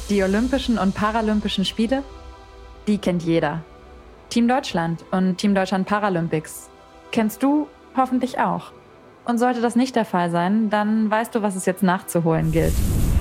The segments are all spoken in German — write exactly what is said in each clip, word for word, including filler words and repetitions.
Die Olympischen und Paralympischen Spiele, die kennt jeder. Team Deutschland und Team Deutschland Paralympics kennst du hoffentlich auch. Und sollte das nicht der Fall sein, dann weißt du, was es jetzt nachzuholen gilt.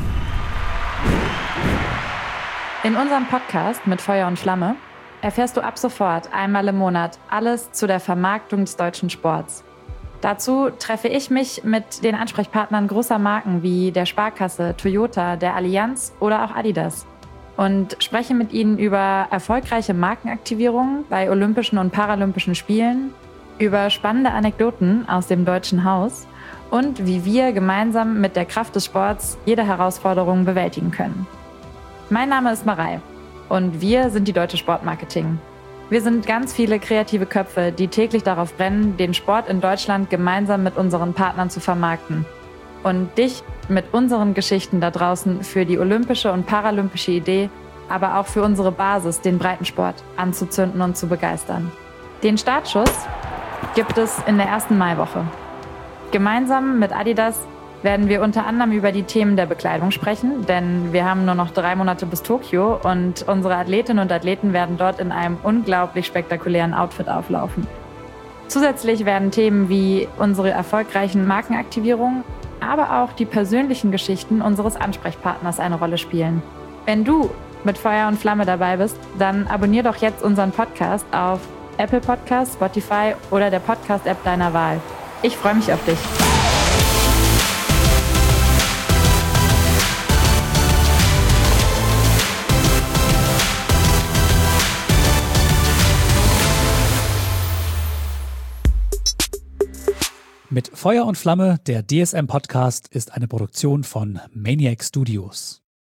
In unserem Podcast mit Feuer und Flamme erfährst du ab sofort einmal im Monat alles zu der Vermarktung des deutschen Sports. Dazu treffe ich mich mit den Ansprechpartnern großer Marken wie der Sparkasse, Toyota, der Allianz oder auch Adidas und spreche mit ihnen über erfolgreiche Markenaktivierungen bei Olympischen und Paralympischen Spielen, über spannende Anekdoten aus dem Deutschen Haus und wie wir gemeinsam mit der Kraft des Sports jede Herausforderung bewältigen können. Mein Name ist Marei und wir sind die Deutsche Sportmarketing. Wir sind ganz viele kreative Köpfe, die täglich darauf brennen, den Sport in Deutschland gemeinsam mit unseren Partnern zu vermarkten und dich mit unseren Geschichten da draußen für die olympische und paralympische Idee, aber auch für unsere Basis, den Breitensport, anzuzünden und zu begeistern. Den Startschuss gibt es in der ersten Maiwoche. Gemeinsam mit Adidas werden wir unter anderem über die Themen der Bekleidung sprechen, denn wir haben nur noch drei Monate bis Tokio und unsere Athletinnen und Athleten werden dort in einem unglaublich spektakulären Outfit auflaufen. Zusätzlich werden Themen wie unsere erfolgreichen Markenaktivierungen, aber auch die persönlichen Geschichten unseres Ansprechpartners eine Rolle spielen. Wenn du mit Feuer und Flamme dabei bist, dann abonnier doch jetzt unseren Podcast auf Apple Podcasts, Spotify oder der Podcast-App deiner Wahl. Ich freue mich auf dich. Mit Feuer und Flamme, der D S M-Podcast, ist eine Produktion von Maniac Studios.